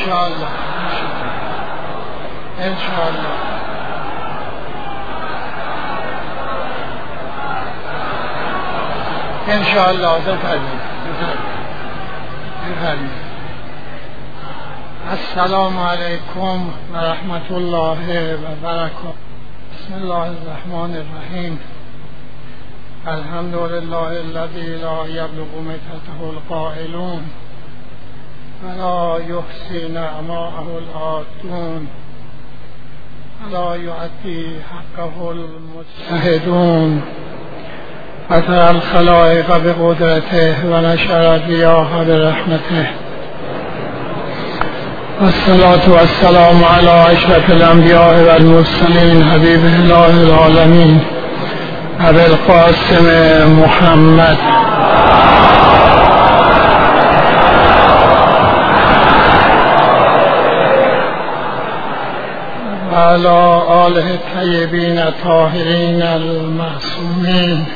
انشاءالله انشاءالله انشاءالله بفرمایید. السلام علیکم و رحمت الله و برکاته. بسم الله الرحمن الرحیم. الحمد لله الذی لا یبلغ مدحته القائلون ولا یحصی نعماءه العادون ولا یؤدی حقه المجتهدون فتر الخلائق بقدرته و نشر الریاح برحمته والصلاة والسلام على اشرف الانبیاء والمرسلین حبیب الله العالمین ابی القاسم محمد و علی آله الطیبین الطاهرین المعصومین.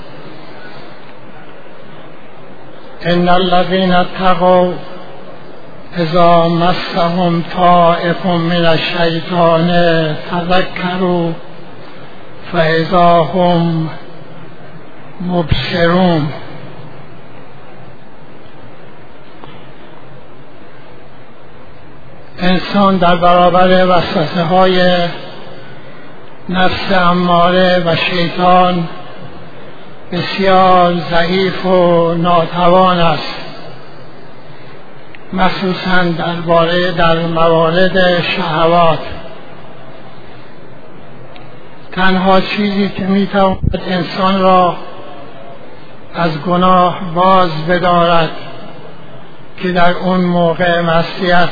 ان الذین اتقوا اذا مسهم طائف من الشیطان تذکروا فاذا هم مبصرون. انسان در برابر وسوسه های نفس اماره و شیطان بسیار ضعیف و ناتوان است، مخصوصاً در موارد شهوات. تنها چیزی که میتواند انسان را از گناه باز بدارد که در اون موقع معصیت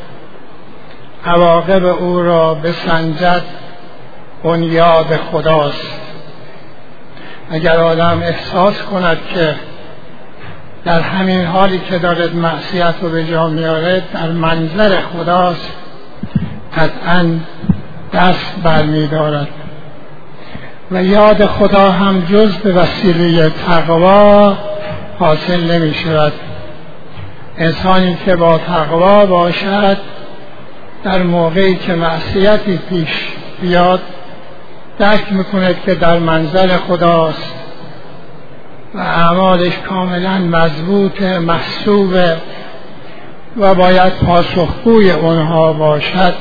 عواقب او را بسنجد بنیاد خداست. اگر آدم احساس کند که در همین حالی که دارد معصیت رو به جا میارد در منظر خداست، قطعاً دست برمی‌دارد. و یاد خدا هم جز به وسیله تقوا حاصل نمی شود. انسانی که با تقوا باشد در موقعی که معصیتی پیش بیاد درک میکند که در منظر خداست و اعمالش کاملا مضبوط محسوب و باید پاسخگوی اونها باشد.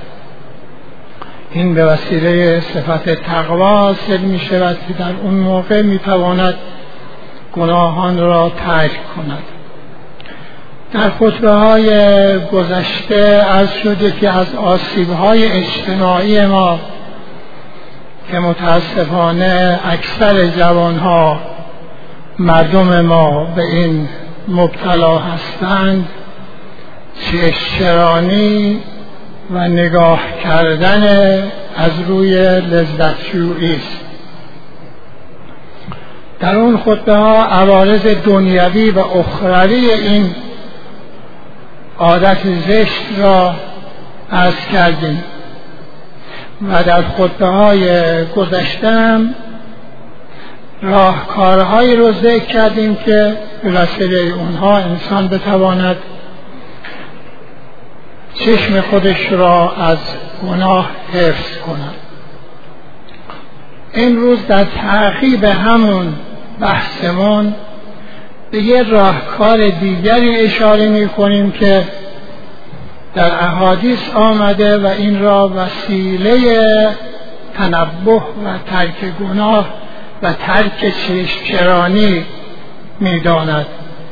این به وسیله صفت تقوا حاصل می شود که در اون موقع می تواند گناهان را ترک کند. در خطبه های گذشته عرض شده که از آسیب های اجتماعی ما که متاسفانه اکثر جوانها مردم ما به این مبتلا هستند، چشم‌چرانی و نگاه کردن از روی لذت‌جویی است. در اون خطبه ها عوارض دنیوی و اخروی این عادت زشت را عرض کردیم و در خطبه های گذشته هم راهکارهایی رو ذکر کردیم که به وسیله اونها انسان بتواند چشم خودش را از گناه حفظ کند. امروز در تعقیب همون بحثمون به یه راهکار دیگری اشاره می کنیم که در احادیث آمده و این را وسیله تنبه و ترک گناه و ترک چشم‌چرانی می داند.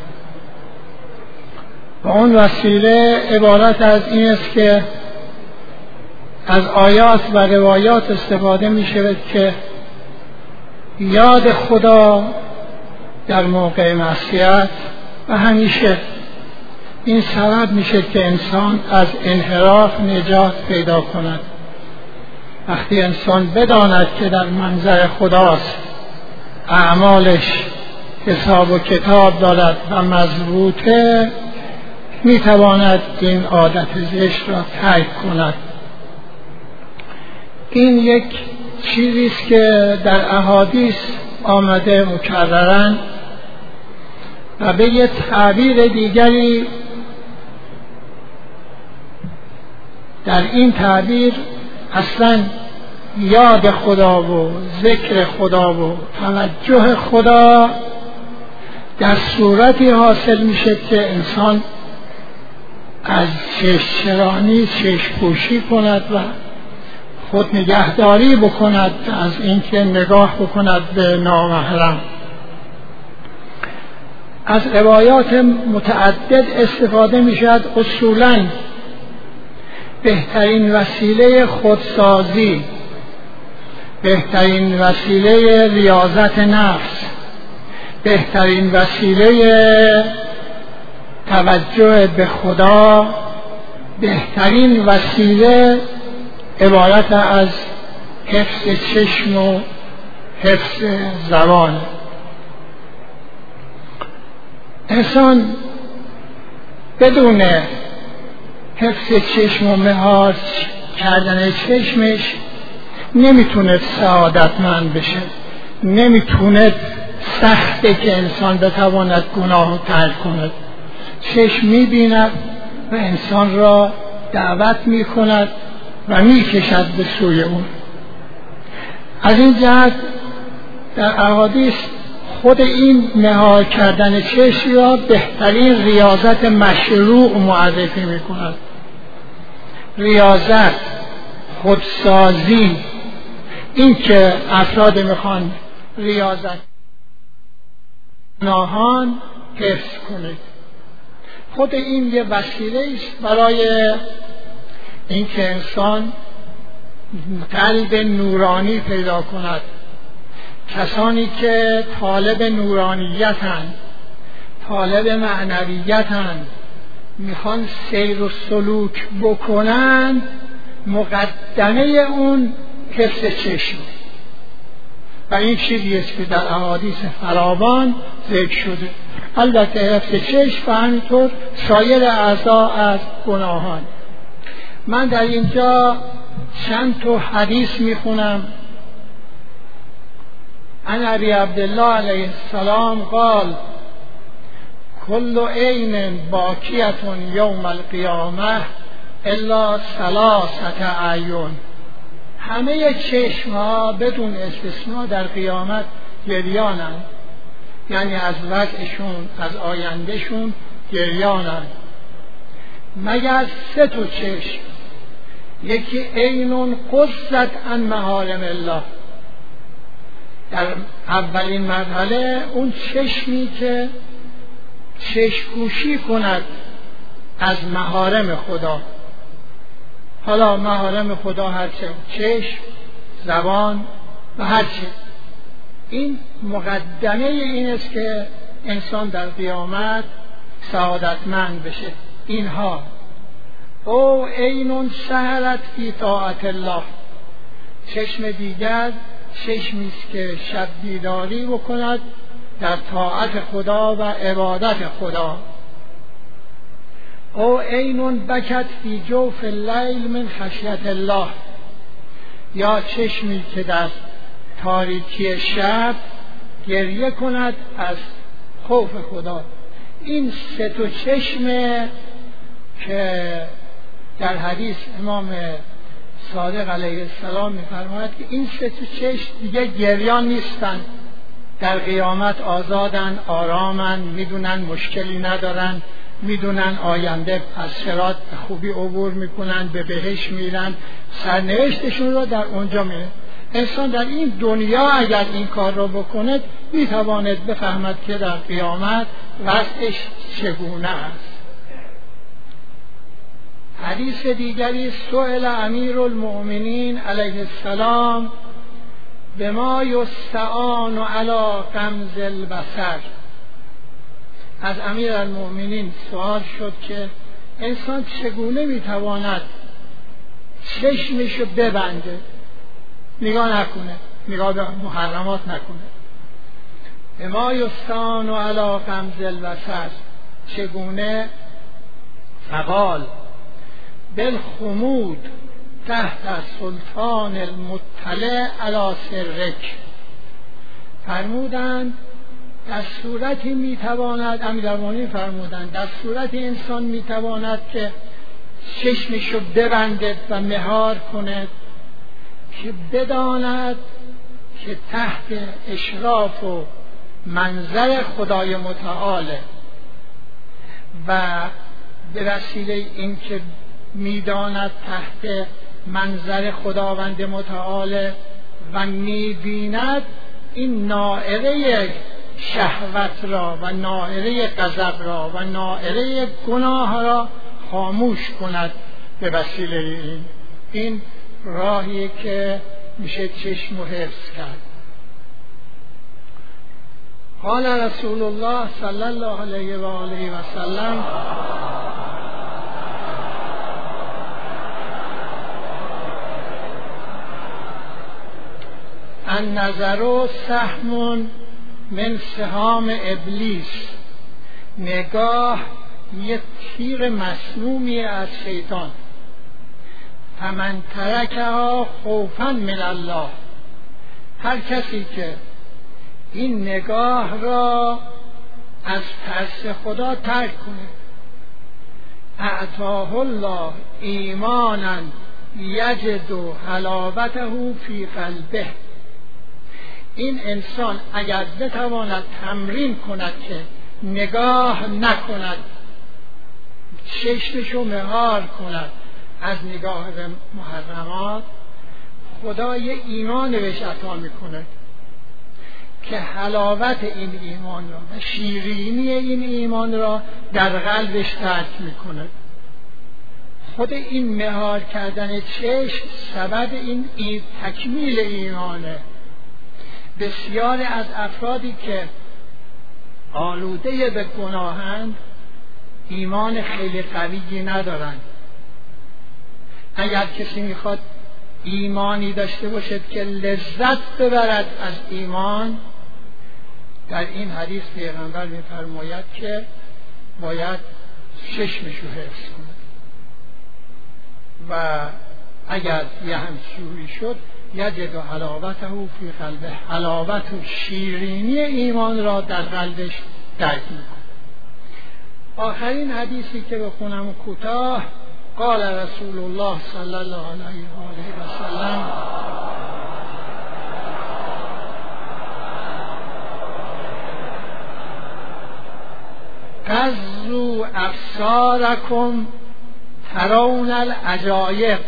و اون وسیله عبارت از این است که از آیات و روایات استفاده می شود که یاد خدا در موقع معصیت و همیشه این سبب میشه که انسان از انحراف نجات پیدا کند. وقتی انسان بداند که در منظر خداست، اعمالش حساب و کتاب دارد و مضبوطه، میتواند این عادت زشت را ترک کند. این یک چیزی است که در احادیث آمده مکرراً و به یک تعبیر دیگری در این تعبیر اصلا یاد خدا و ذکر خدا و توجه خدا در صورتی حاصل میشه که انسان از چشم‌چرانی چشم‌پوشی کند و خود نگهداری بکند از اینکه نگاه بکند به نامحرم. از روایات متعدد استفاده میشد. اصولاً بهترین وسیله خودسازی، بهترین وسیله ریاضت نفس، بهترین وسیله توجه به خدا، بهترین وسیله عبارت از حفظ چشم و حفظ زبان. انسان بدون حفظ چشم و مهار کردن چشمش نمیتونه سعادتمند بشه، نمیتونه سخته که انسان بتواند گناه ترک کند. چشم میبیند و انسان را دعوت میکند و میکشد به سوی اون. از این جهت در احادیث خود این مهار کردن چشم را بهترین ریاضت مشروع معرفی میکند. ریاضت، خودسازی، این که افراد میخوان ریاضت گناهان حفظ کنید، خود این یه وسیله است برای اینکه انسان قلب نورانی پیدا کند. کسانی که طالب نورانیتند، طالب معنویتند، میخوان سیر و سلوک بکنند، مقدمه اون حفظ چشم و این چیزی است که در احادیث فراوان ذکر شده. البته حفظ چشم و همینطور سایر اعضا از گناهان. من در اینجا چند تا حدیث میخونم. عن ابی عبدالله علیه السلام قال کل عین باکیة یوم القیامه الا ثلاثة اعین. همه چشم ها بدون استثناء در قیامت گریانند، یعنی از وضعشون، از آیندهشون گریانند، مگر سه تا چشم. یکی عین قصت عن محارم الله. در اولین مرحله اون چشمی که چشم‌پوشی کند از محارم خدا. حالا محارم خدا هرچه، چشم، زبان و هرچه. این مقدمه این است که انسان در قیامت سعادتمند بشه. اینها او عین سهرت فی طاعت الله. چشم دیگر چشمی است که شب بیداری بکند در طاعت خدا و عبادت خدا. او عین بکت فی جوف اللیل من خشیت الله. یا چشمی که در تاریکی شب گریه کند از خوف خدا. این سه تا چشم که در حدیث امام صادق علیه السلام می‌فرماید که این سه تا چشم دیگه گریان نیستن، در قیامت آزادن، آرامن، میدونن مشکلی ندارن، میدونن آینده از صراط خوبی عبور میکنن، به بهشت میرن، سرنوشتشون رو در اونجا میره. انسان در این دنیا اگر این کار رو بکنه میتواند بفهمد که در قیامت وضعش چگونه است. حدیث دیگری سئل امیر المؤمنین علیه السلام بما یستعان علی غمز البصر. از امیر المؤمنین سوال شد که انسان چگونه میتواند چشمشو ببنده، نگاه نکنه، نگاه به محرمات نکنه. بما یستعان علی غمز البصر، چگونه؟ فقال بالخمود تحت سلطان المطلع علی سرک. فرمودند در صورتی میتواند، امیرالمومنین فرمودند در صورتی انسان میتواند که چشمشو ببندد و مهار کند که بداند که تحت اشراف و منظر خدای متعاله و به وسیله اینکه میداند تحت منظر خداوند متعاله و میبیند این نائره شهوت را و نائره غضب را و نائره گناه را خاموش کند به وسیله این راهی که میشه چشم و حفظ کرد. قال رسول الله صلی الله علیه و آله و سلم النظر سهم من سهام ابلیس، نگاه یک تیر مسمومی از شیطان. فمن ترکها خوفا من الله، هر کسی که این نگاه را از ترس خدا ترک کنه، اعطاه الله ایمانا یجد حلاوته فی قلبه، این انسان اگر بتواند تمرین کند که نگاه نکند، چشمشو مهار کند از نگاه محرمات، خدا یه ایمان بهش عطا میکنه که حلاوت این ایمان را و شیرینی این ایمان را در قلبش درک میکنه. خود این مهار کردن چشم سبب این تکمیل ایمانه. بسیار از افرادی که آلوده به گناهند ایمان خیلی قوی ندارند. اگر کسی میخواد ایمانی داشته باشد که لذت ببرد از ایمان، در این حدیث پیغمبر میفرماید که باید چشمشو حفظ کند و اگر یه همچوری شد یجد حلاوته فی قلبه، حلاوت و شیرینی ایمان را در قلبش درک میکند. آخرین حدیثی که بخونم کوتاه، قال رسول الله صلی الله علیه و آله و سلم غضوا ابصارکم ترون العجایب،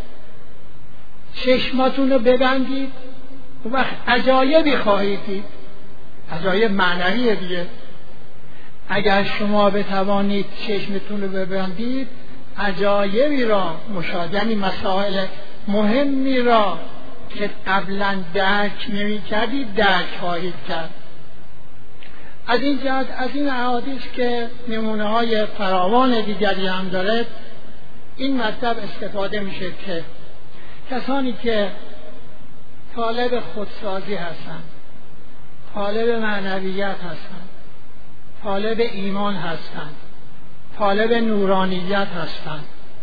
چشماتون رو ببندید و وقت عجایبی خواهید دید. عجایب معنویه دیگه. اگر شما بتوانید چشمتون رو ببندید عجایبی را مشاهده، یعنی مسائل مهمی را که قبلا درک نمی کردید درک خواهید کرد. از این جهت از این احادیث که نمونه های فراوان دیگری هم داره، این مطلب استفاده میشه که کسانی که طالب خودسازی هستند، طالب معنویت هستند، طالب ایمان هستند، طالب نورانیت هستند،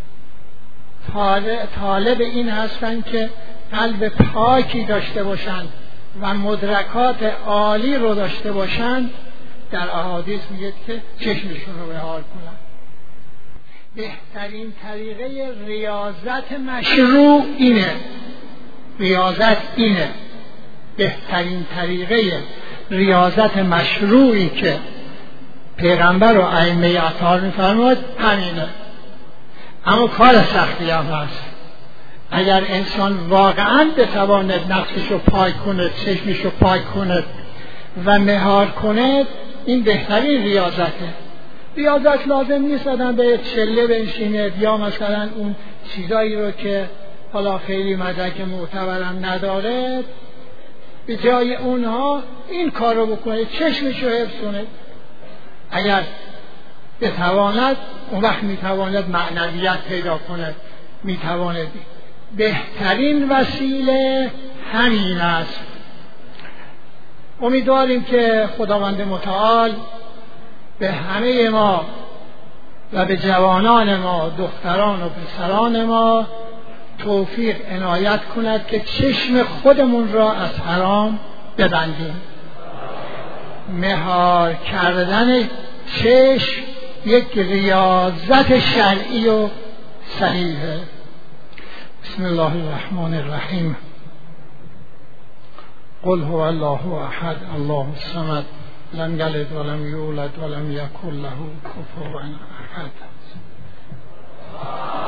طالب این هستند که قلب پاکی داشته باشند و مدرکات عالی رو داشته باشند، در احادیث میگه که چشمشون رو مهار کنند. بهترین طریقه ریاضت مشروع اینه. ریاضت اینه. بهترین طریقه ریاضت مشروعی که پیغمبر و ائمه اطهار می‌فرماید همینه. اما کار سختی هم هست. اگر انسان واقعاً بتواند نفسشو پاک کند، چشمشو پاک کند و مهار کند، این بهترین ریاضته. ریاضت لازم نیست آدم به چله بنشیند یا مثلا اون چیزایی رو که حالا خیلی مدرک معتبرم نداره به جای اونها این کار رو بکنه، چشمش رو حفظ کنه. اگر بتواند اون وقت میتواند معنویت پیدا کند، میتواند. بهترین وسیله همین است. امیدواریم که خداوند متعال به همه ما و به جوانان ما، دختران و پسران ما توفیق عنایت کند که چشم خودمون را از حرام ببندیم. مهار کردن چشم یک ریاضت شرعی و صحیحه. بسم الله الرحمن الرحیم. قل هو الله احد الله الصمد لم یلد ولم یولد ولم یکن له کفوا احد.